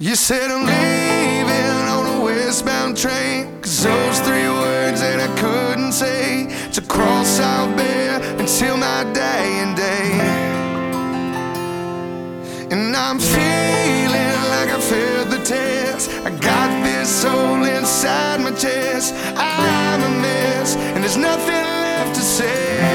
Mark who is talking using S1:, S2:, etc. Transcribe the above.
S1: You said I'm leaving on a westbound train, 'cause those three words that I couldn't say, to cross I'll bear until my dying day. And I'm feeling like I failed the test. I got this hole inside my chest. I'm a mess and there's nothing left to say.